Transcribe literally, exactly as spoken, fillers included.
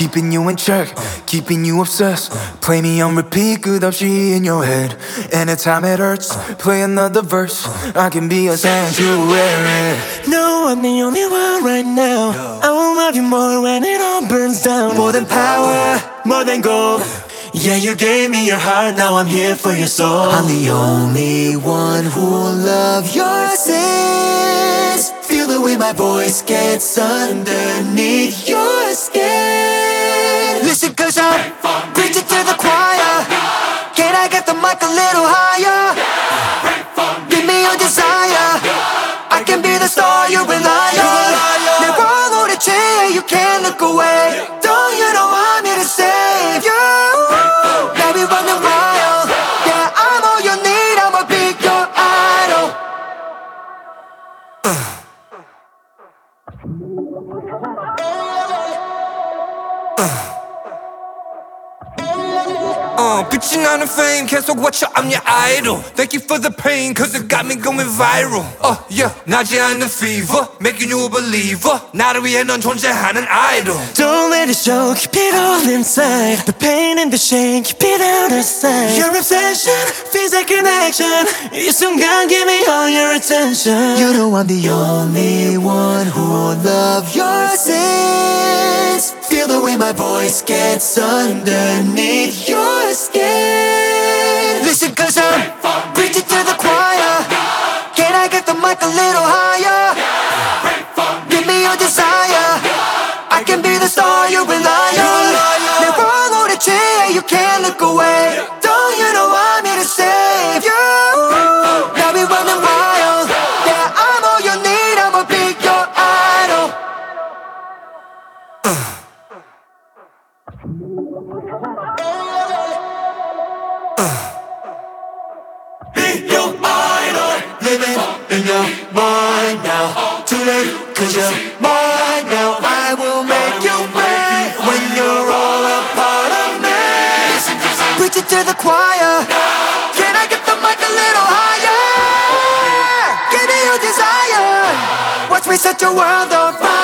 keeping you in check, keeping you obsessed. Play me on repeat, 끝없이 in your head. Anytime it hurts, play another verse. I can be a sanctuary. No, I'm the only one right now. I will love you more when it all burns down. More than power, more than gold. Yeah, you gave me your heart, now I'm here for your soul. I'm the only one who'll love your sins. Feel the way my voice gets underneath your skin. Listen, cause I'm preaching to the choir. Can I get the mic a little higher? Give me your desire. I can be the star you rely on. Never on a chair, you can't look away. Don't you know I'm here to save you? Now we running wild. Yeah, I'm all you need, I'ma be your idol. Uh, 빛이 나는 fame 계속 watch I'm your idol. Thank you for the pain cause it got me going viral. Uh, yeah, 나지 않는 fever making you a believer. 나를 위해 넌 존재하는 idol. Don't let it show, keep it all inside. The pain and the shame, keep it out of sight. Your obsession feels like an action. 이 순간 give me all your attention. You know I'm the only one who'll love your sins. Feel the way my voice gets underneath your skin. Listen, cause I'm preaching to the choir. Can I get the mic a little higher? Give me your desire. I can be the star you rely on. Never on a chair, you can't look away. Don't you know I'm here to save you? Now we running wild. Yeah, I'm all you need, I'ma be your idol. Be your idol. Living in your mind now. Too late, cause you're mine now. I will make you pay when you're all a part of me. Preaching to the choir. Can I get the mic a little higher? Give me your desire. Watch me set your world on fire.